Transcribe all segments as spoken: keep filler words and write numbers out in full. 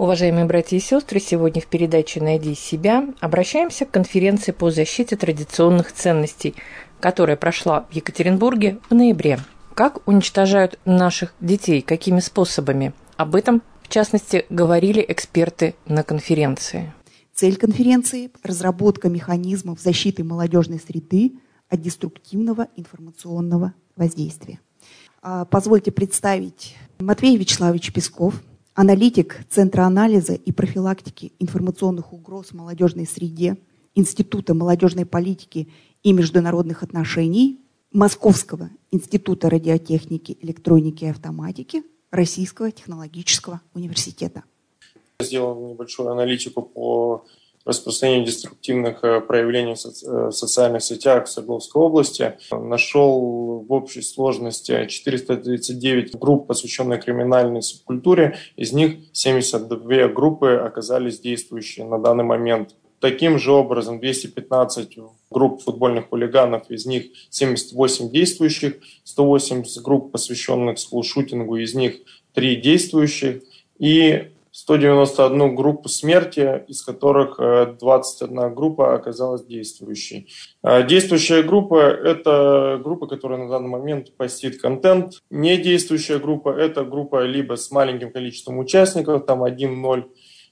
Уважаемые братья и сестры, сегодня в передаче «Найди себя» обращаемся к конференции по защите традиционных ценностей, которая прошла в Екатеринбурге в ноябре. Как уничтожают наших детей, какими способами? Об этом, в частности, говорили эксперты на конференции. Цель конференции – разработка механизмов защиты молодежной среды от деструктивного информационного воздействия. Позвольте представить Матвей Вячеславович Песков, аналитик Центра анализа и профилактики информационных угроз в молодежной среде Института молодежной политики и международных отношений Московского института радиотехники, электроники и автоматики Российского технологического университета. Сделал небольшую аналитику по распространению деструктивных проявлений в социальных сетях в Свердловской области. Нашел в общей сложности четыреста тридцать девять групп, посвященных криминальной субкультуре. Из них семьдесят две группы оказались действующие на данный момент. Таким же образом, двести пятнадцать групп футбольных хулиганов, из них семьдесят восемь действующих, сто восемьдесят групп, посвященных скулшутингу, из них три действующих, и сто девяносто одна группу смерти, из которых двадцать одна группа оказалась действующей. Действующая группа – это группа, которая на данный момент постит контент. Недействующая группа – это группа либо с маленьким количеством участников, там один-ноль,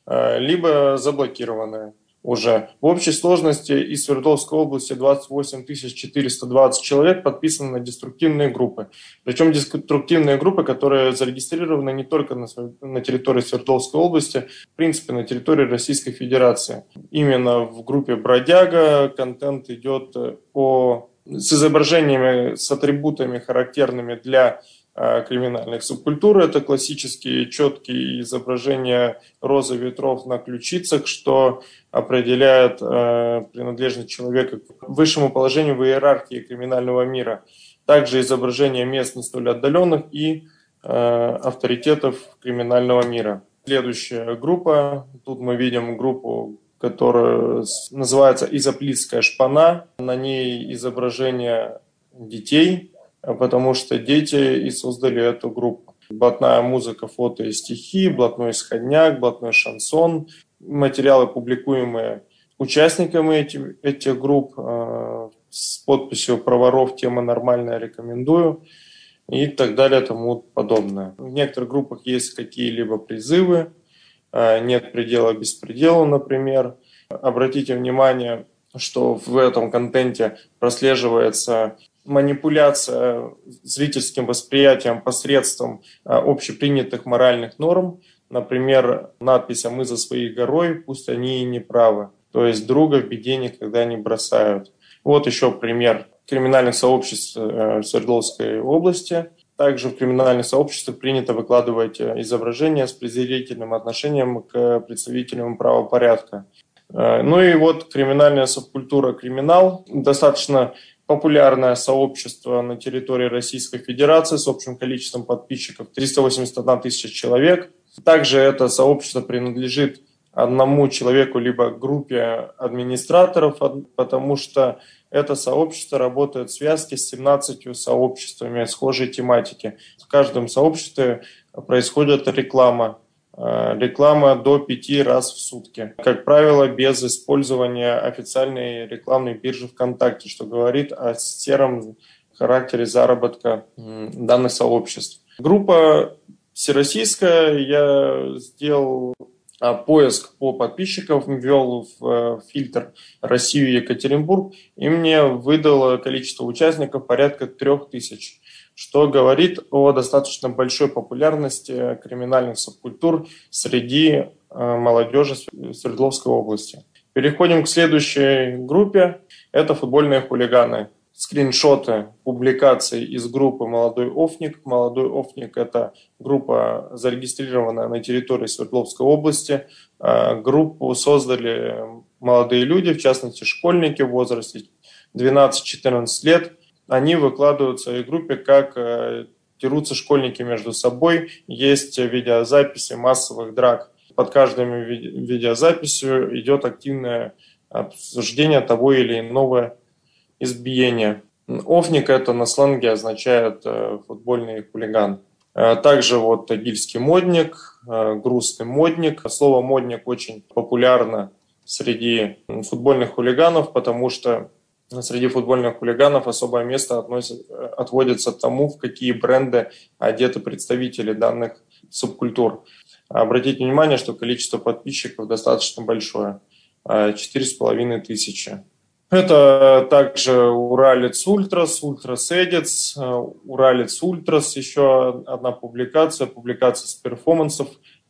либо заблокированная уже. В общей сложности из Свердловской области двадцать восемь тысяч четыреста двадцать человек подписаны на деструктивные группы. Причем деструктивные группы, которые зарегистрированы не только на, на территории Свердловской области, в принципе, на территории Российской Федерации. Именно в группе «Бродяга» контент идет о, с изображениями, с атрибутами, характерными для криминальных субкультур. Это классические четкие изображения розы ветров на ключицах, что определяет э, принадлежность человека к высшему положению в иерархии криминального мира. Также изображения мест не столь отдаленных и э, авторитетов криминального мира. Следующая группа. Тут мы видим группу, которая называется «Изоплитская шпана». На ней изображение детей, потому что дети и создали эту группу. Блатная музыка, фото и стихи, блатной исходняк, блатной шансон. Материалы, публикуемые участниками этих, этих групп э, с подписью «Праворов, тема нормальная, рекомендую» и так далее, тому подобное. В некоторых группах есть какие-либо призывы, э, нет предела беспределу, например. Обратите внимание, что в этом контенте прослеживается манипуляция зрительским восприятием посредством общепринятых моральных норм. Например, надпись «А мы за своей горой, пусть они и не правы». То есть друга в беде никогда не бросают. Вот еще пример криминальных сообществ в Свердловской области. Также в криминальных сообществах принято выкладывать изображения с презрительным отношением к представителям правопорядка. Ну и вот криминальная субкультура «Криминал» достаточно популярное сообщество на территории Российской Федерации с общим количеством подписчиков триста восемьдесят одна тысяча человек. Также это сообщество принадлежит одному человеку либо группе администраторов, потому что это сообщество работает в связке с семнадцатью сообществами схожей тематики. В каждом сообществе происходит реклама. Реклама до пяти раз в сутки. Как правило, без использования официальной рекламной биржи ВКонтакте, что говорит о сером характере заработка данных сообществ. Группа всероссийская. Я сделал поиск по подписчикам, ввел в фильтр Россию и Екатеринбург, и мне выдало количество участников порядка трех тысяч. Что говорит о достаточно большой популярности криминальных субкультур среди молодежи Свердловской области. Переходим к следующей группе. Это футбольные хулиганы. Скриншоты публикаций из группы «Молодой Офник». «Молодой Офник» – это группа, зарегистрированная на территории Свердловской области. Группу создали молодые люди, в частности школьники в возрасте двенадцать-четырнадцать лет. Они выкладывают в своей группе, как э, дерутся школьники между собой. Есть видеозаписи массовых драк. Под каждой ви- видеозаписью идет активное обсуждение того или иного избиения. Офник – это на сленге означает э, футбольный хулиган. Также вот тагильский модник, грустный модник. Слово «модник» очень популярно среди футбольных хулиганов, потому что среди футбольных хулиганов особое место относит, отводится тому, в какие бренды одеты представители данных субкультур. Обратите внимание, что количество подписчиков достаточно большое – четыре с половиной тысячи. Это также Уралец Ультрас, Ультрас Эдитс, Уралец Ультрас, еще одна публикация, публикация с перформансов,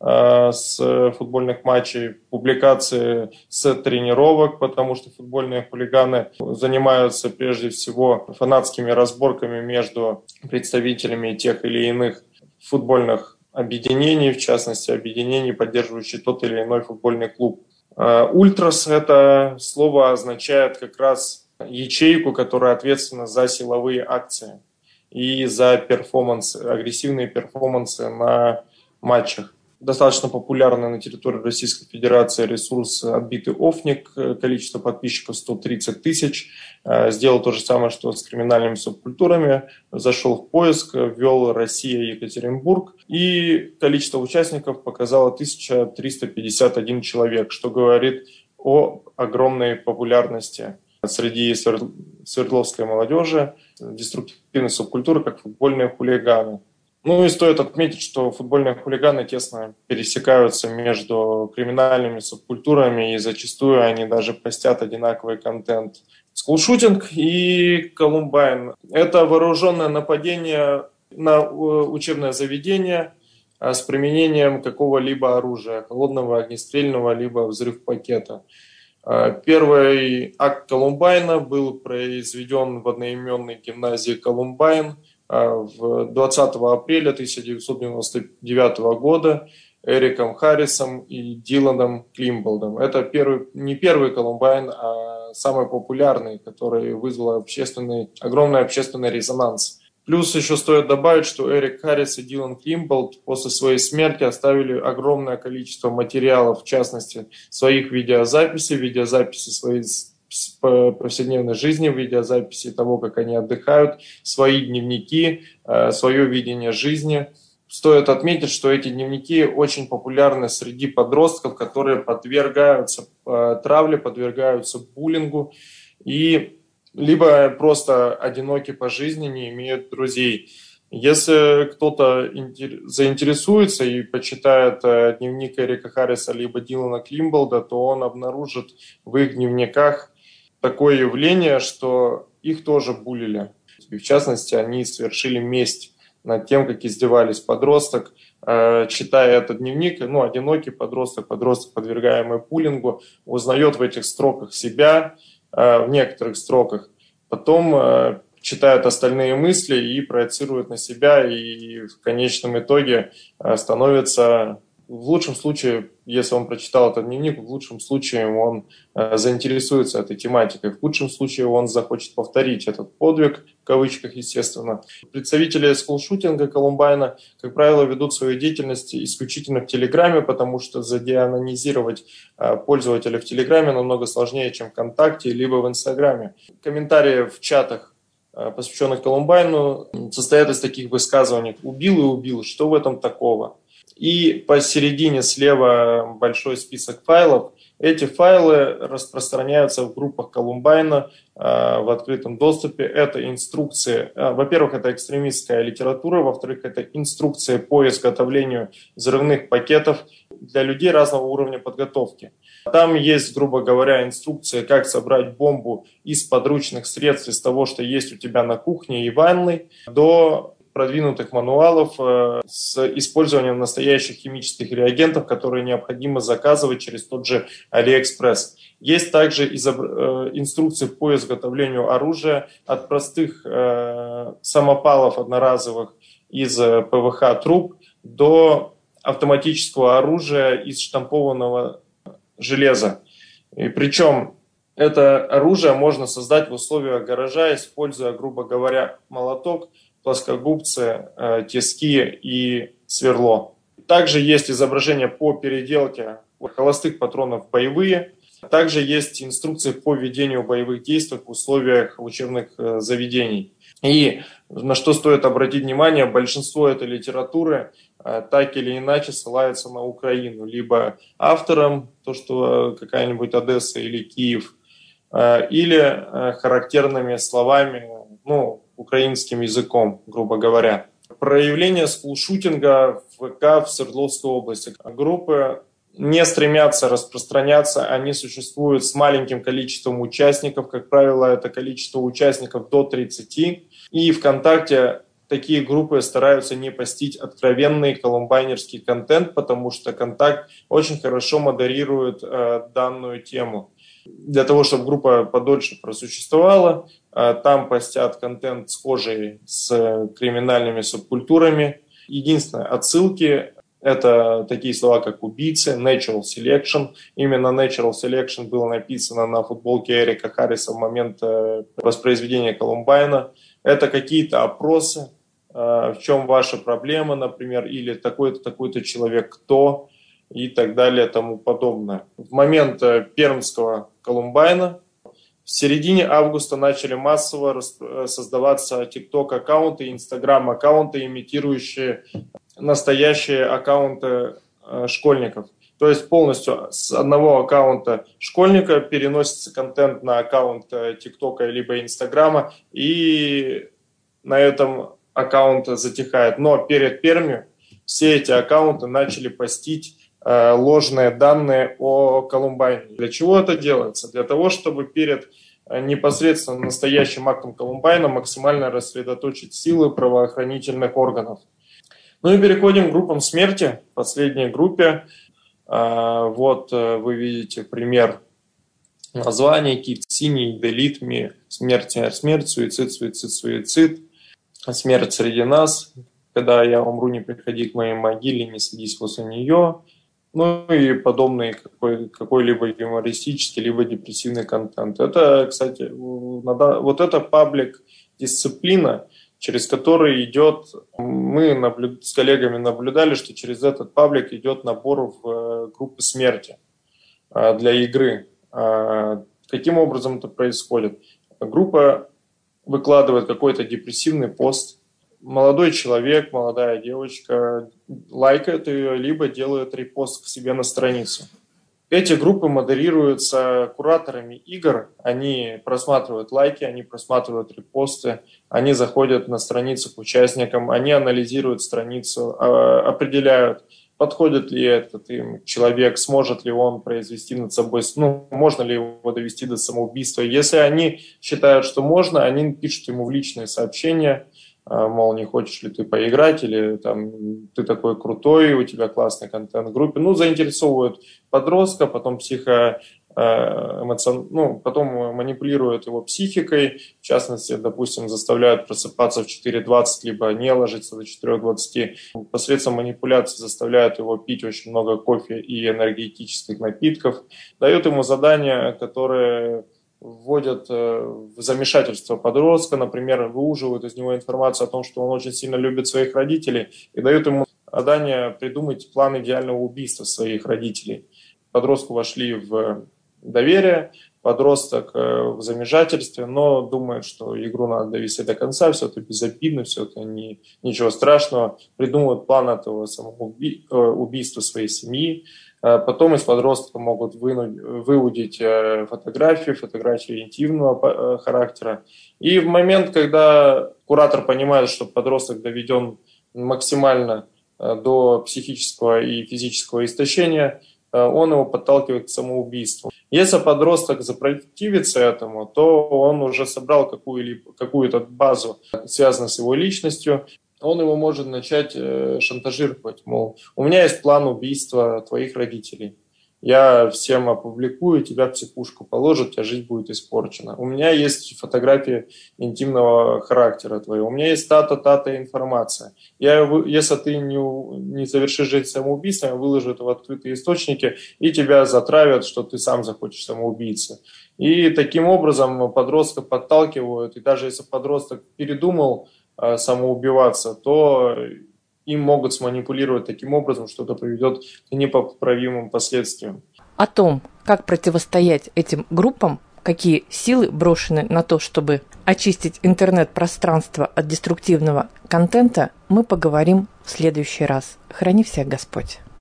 с футбольных матчей, публикации с тренировок, потому что футбольные хулиганы занимаются прежде всего фанатскими разборками между представителями тех или иных футбольных объединений, в частности, объединений, поддерживающих тот или иной футбольный клуб. Ультрас – это слово означает как раз ячейку, которая ответственна за силовые акции и за перформансы, агрессивные перформансы на матчах. Достаточно популярный на территории Российской Федерации ресурс «Отбитый Офник», количество подписчиков сто тридцать тысяч. Сделал то же самое, что с криминальными субкультурами. Зашел в поиск, ввел «Россия, Екатеринбург», и количество участников показало тысяча триста пятьдесят один человек, что говорит о огромной популярности среди свердловской молодежи деструктивной субкультуры, как футбольные хулиганы. Ну и стоит отметить, что футбольные хулиганы тесно пересекаются между криминальными субкультурами, и зачастую они даже постят одинаковый контент. Скулшутинг и Колумбайн – это вооруженное нападение на учебное заведение с применением какого-либо оружия, холодного, огнестрельного, либо взрыв-пакета. Первый акт Колумбайна был произведен в одноименной гимназии Колумбайн двадцатого апреля тысяча девятьсот девяносто девятого года Эриком Харрисом и Диланом Климболдом. Это первый, не первый Колумбайн, а самый популярный, который вызвал общественный, огромный общественный резонанс. Плюс еще стоит добавить, что Эрик Харрис и Дилан Климболд после своей смерти оставили огромное количество материалов, в частности, своих видеозаписей, видеозаписи своей повседневной жизни, видеозаписи того, как они отдыхают, свои дневники, свое видение жизни. Стоит отметить, что эти дневники очень популярны среди подростков, которые подвергаются травле, подвергаются буллингу и либо просто одиноки по жизни, не имеют друзей. Если кто-то заинтересуется и почитает дневник Эрика Харриса либо Дилана Климболда, то он обнаружит в их дневниках такое явление, что их тоже буллили. И в частности, они совершили месть над тем, как издевались. Подросток, э, читая этот дневник, ну, одинокий подросток, подросток, подвергаемый буллингу, узнает в этих строках себя, э, в некоторых строках. Потом э, читает остальные мысли и проецирует на себя, и в конечном итоге э, становится... В лучшем случае, если он прочитал этот дневник, в лучшем случае он э, заинтересуется этой тематикой. В худшем случае он захочет повторить этот подвиг, в кавычках, естественно. Представители скулшутинга Колумбайна, как правило, ведут свою деятельность исключительно в Телеграме, потому что задеанонизировать э, пользователя в Телеграме намного сложнее, чем ВКонтакте, либо в Инстаграме. Комментарии в чатах, э, посвященных Колумбайну, состоят из таких высказываний: «Убил и убил, что в этом такого?» И посередине слева большой список файлов. Эти файлы распространяются в группах Колумбайна э, в открытом доступе. Это инструкции. Э, во-первых, это экстремистская литература. Во-вторых, это инструкции по изготовлению взрывных пакетов для людей разного уровня подготовки. Там есть, грубо говоря, инструкция, как собрать бомбу из подручных средств, из того, что есть у тебя на кухне и ванной, до продвинутых мануалов э, с использованием настоящих химических реагентов, которые необходимо заказывать через тот же AliExpress. Есть также изоб... э, инструкции по изготовлению оружия от простых э, самопалов одноразовых из э, пэ вэ ха труб до автоматического оружия из штампованного железа. И причем это оружие можно создать в условиях гаража, используя, грубо говоря, молоток, плоскогубцы, э, тиски и сверло. Также есть изображение по переделке холостых патронов в боевые. Также есть инструкции по ведению боевых действий в условиях учебных э, заведений. И на что стоит обратить внимание, большинство этой литературы так или иначе ссылается на Украину. Либо автором, то что какая-нибудь Одесса или Киев, или характерными словами, ну, украинским языком, грубо говоря. Проявление скулшутинга в ВК в Свердловской области. Группы не стремятся распространяться, они существуют с маленьким количеством участников, как правило, это количество участников до тридцати, и ВКонтакте такие группы стараются не постить откровенный колумбайнерский контент, потому что Контакт очень хорошо модерирует э, данную тему. Для того, чтобы группа подольше просуществовала, э, там постят контент, схожий с криминальными субкультурами. Единственное, отсылки — это такие слова, как убийцы, natural selection. Именно natural selection было написано на футболке Эрика Харриса в момент воспроизведения Колумбайна. Это какие-то опросы, в чем ваша проблема, например, или такой-то, такой-то человек кто, и так далее, тому подобное. В момент пермского Колумбайна в середине августа начали массово создаваться TikTok-аккаунты, Instagram-аккаунты, имитирующие настоящие аккаунты школьников. То есть полностью с одного аккаунта школьника переносится контент на аккаунт ТикТока либо Инстаграма, и на этом аккаунт затихает. Но перед Пермью все эти аккаунты начали постить э, ложные данные о Колумбайне. Для чего это делается? Для того, чтобы перед э, непосредственно настоящим актом Колумбайна максимально рассредоточить силы правоохранительных органов. Ну и переходим к группам смерти. В последней группе э, вот э, вы видите пример названия: Keep Singing, Delete Me, смерть, смерть, суицид, суицид, суицид, смерть среди нас, когда я умру, не приходи к моей могиле, не садись возле нее. Ну и подобный какой, какой-либо юмористический, либо депрессивный контент. Это, кстати, вот это паблик дисциплина, через который идет, мы наблюд... с коллегами наблюдали, что через этот паблик идет набор в группы смерти для игры. Каким образом это происходит? Группа выкладывает какой-то депрессивный пост, молодой человек, молодая девочка лайкает ее, либо делает репост к себе на страницу. Эти группы модерируются кураторами игр, они просматривают лайки, они просматривают репосты, они заходят на страницу к участникам, они анализируют страницу, определяют, подходит ли этот им человек, сможет ли он произвести над собой, ну, можно ли его довести до самоубийства. Если они считают, что можно, они пишут ему в личные сообщения, мол, не хочешь ли ты поиграть, или там ты такой крутой, у тебя классный контент в группе. Ну, заинтересовывают подростка, потом психо, эмоцион... ну, потом манипулируют его психикой, в частности, допустим, заставляют просыпаться в четыре двадцать, либо не ложиться до четыре двадцати. Посредством манипуляции заставляют его пить очень много кофе и энергетических напитков. Дают ему задания, которые вводят в замешательство подростка, например, выуживают из него информацию о том, что он очень сильно любит своих родителей, и дают ему задание придумать план идеального убийства своих родителей. Подростку вошли в доверие, подросток в замешательстве, но думает, что игру надо довести до конца, все это безобидно, все это не, ничего страшного, придумывают план этого самоубийства своей семьи. Потом из подростка могут вынуть, выудить фотографии, фотографии интимного характера. И в момент, когда куратор понимает, что подросток доведен максимально до психического и физического истощения, он его подталкивает к самоубийству. Если подросток запротивится этому, то он уже собрал какую-либо, какую-то базу, связанную с его личностью, он его может начать шантажировать, мол, у меня есть план убийства твоих родителей, я всем опубликую, тебя в психушку положат, у тебя жизнь будет испорчена. У меня есть фотографии интимного характера твоего, у меня есть та-та-та-та информация. Я, если ты не, не совершишь жизнь самоубийством, я выложу это в открытые источники, и тебя затравят, что ты сам захочешь самоубийца. И таким образом подростка подталкивают, и даже если подросток передумал самоубиваться, то им могут сманипулировать таким образом, что это приведет к непоправимым последствиям. О том, как противостоять этим группам, какие силы брошены на то, чтобы очистить интернет-пространство от деструктивного контента, мы поговорим в следующий раз. Храни всех Господь.